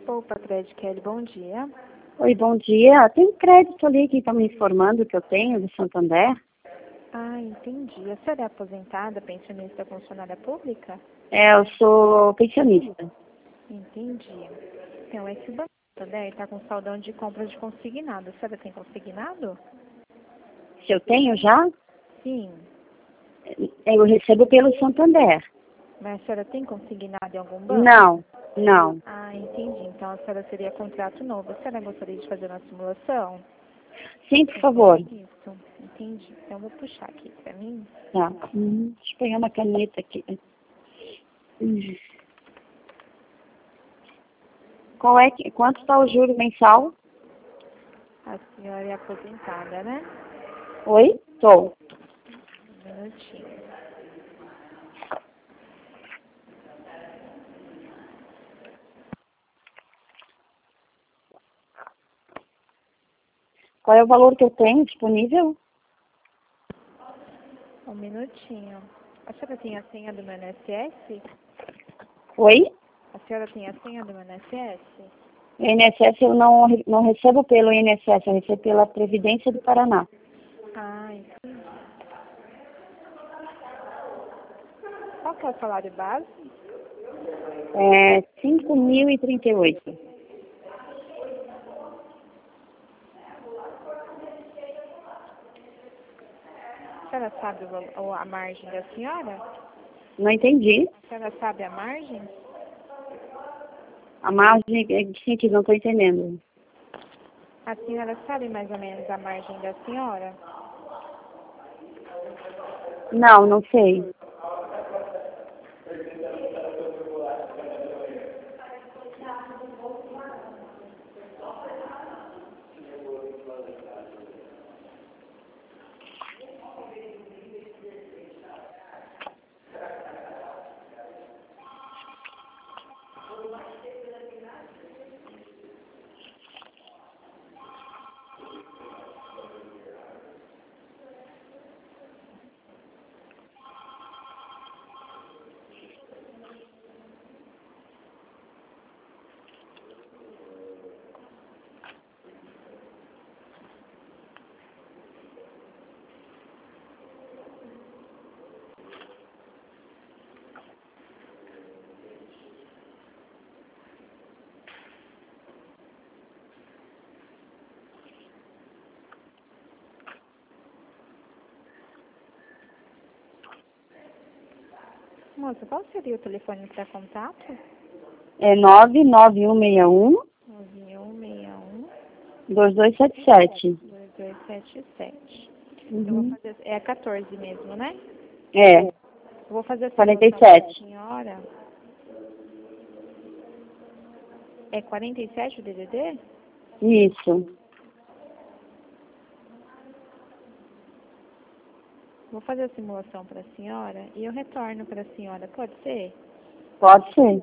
Poupa Crédito, Kelly, bom dia. Oi, bom dia. Tem crédito ali que está me informando que eu tenho de Santander. Ah, entendi. A senhora é aposentada, pensionista, funcionária pública? Eu sou pensionista. Entendi. Então, esse Banco Santander está com saldão de compra de consignado. A senhora tem consignado? Se eu tenho já, Sim. eu recebo pelo Santander. Mas a senhora tem consignado em algum banco? Não. Ah, entendi. Então, a senhora seria contrato novo. A senhora gostaria de fazer uma simulação? Sim, por favor. Isso, entendi. Então, vou puxar aqui para mim. Tá. Deixa eu pegar uma caneta aqui. Quanto está o juro mensal? A senhora é aposentada, né? Oi? Tô. Um minutinho. Qual é o valor que eu tenho disponível? Um minutinho. A senhora tem a senha do meu INSS? Oi? A senhora tem a senha do meu INSS? O INSS eu não recebo pelo INSS, eu recebo pela Previdência do Paraná. Ah, entendi. Qual que é o salário base? É 5.038. A senhora sabe a margem da senhora? Não entendi. A senhora sabe a margem? A margem, gente, não estou entendendo. A senhora sabe mais ou menos a margem da senhora? Não sei. Moça, qual seria o telefone para contato? É 99161 9161 2277. 2277. Eu vou Uhum. fazer, é 14 mesmo, né? É, Eu vou fazer a simulação para a 47. senhora. É 47 o DDD? Isso. Vou fazer a simulação para a senhora e eu retorno para a senhora. Pode ser? Pode ser.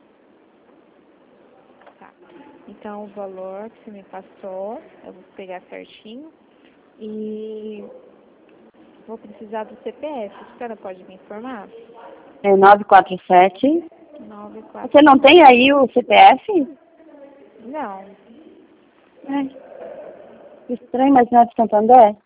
Tá. Então, o valor que você me passou, eu vou pegar certinho. E vou precisar do CPF. A senhora pode me informar? É 947. 94. Você não tem aí o CPF? Não. É. Estranho, mas não é de Santander?